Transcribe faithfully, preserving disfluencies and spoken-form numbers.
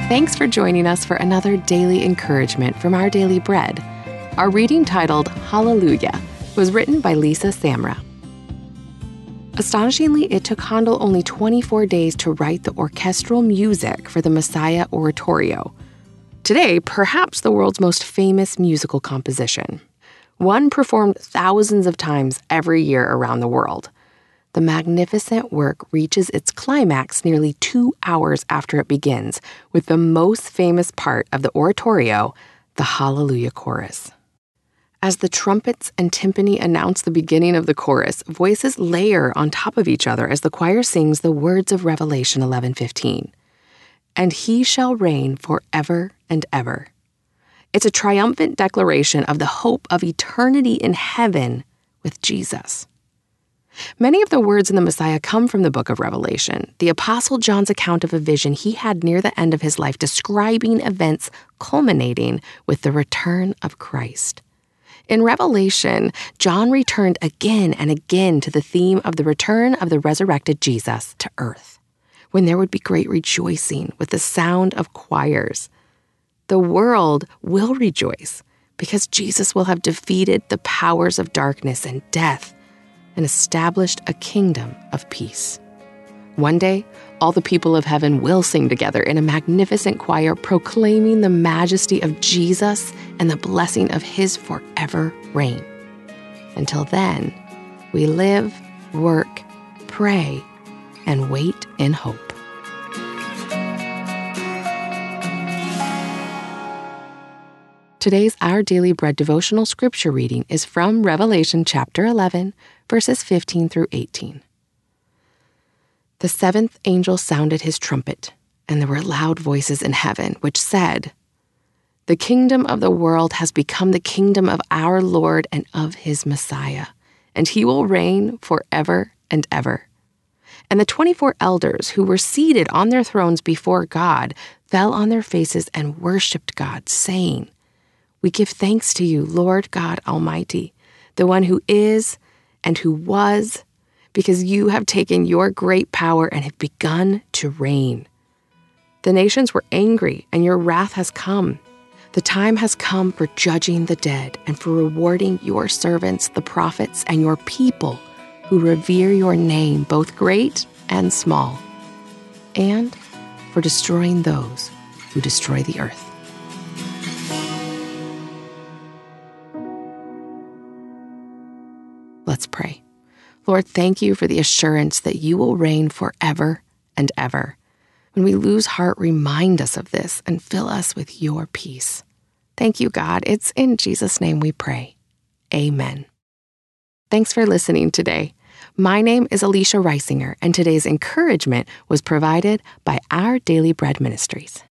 Thanks for joining us for another daily encouragement from Our Daily Bread. Our reading, titled Hallelujah, was written by Lisa Samra. Astonishingly, it took Handel only twenty-four days to write the orchestral music for the Messiah Oratorio. Today, perhaps the world's most famous musical composition. One performed thousands of times every year around the world. The magnificent work reaches its climax nearly two hours after it begins, with the most famous part of the oratorio, the Hallelujah Chorus. As the trumpets and timpani announce the beginning of the chorus, voices layer on top of each other as the choir sings the words of Revelation eleven fifteen. And he shall reign forever and ever. It's a triumphant declaration of the hope of eternity in heaven with Jesus. Many of the words in the Messiah come from the book of Revelation, the Apostle John's account of a vision he had near the end of his life, describing events culminating with the return of Christ. In Revelation, John returned again and again to the theme of the return of the resurrected Jesus to earth, when there would be great rejoicing with the sound of choirs. The world will rejoice because Jesus will have defeated the powers of darkness and death and established a kingdom of peace. One day, all the people of heaven will sing together in a magnificent choir, proclaiming the majesty of Jesus and the blessing of his forever reign. Until then, we live, work, pray, and wait in hope. Today's Our Daily Bread devotional scripture reading is from Revelation chapter eleven, verses fifteen through eighteen. The seventh angel sounded his trumpet, and there were loud voices in heaven, which said, "The kingdom of the world has become the kingdom of our Lord and of his Messiah, and he will reign forever and ever." And the twenty-four elders who were seated on their thrones before God fell on their faces and worshipped God, saying, "We give thanks to you, Lord God Almighty, the one who is and who was, because you have taken your great power and have begun to reign. The nations were angry, and your wrath has come. The time has come for judging the dead and for rewarding your servants, the prophets, and your people who revere your name, both great and small, and for destroying those who destroy the earth." Let's pray. Lord, thank you for the assurance that you will reign forever and ever. When we lose heart, remind us of this and fill us with your peace. Thank you, God. It's in Jesus' name we pray. Amen. Thanks for listening today. My name is Alicia Reisinger, and today's encouragement was provided by Our Daily Bread Ministries.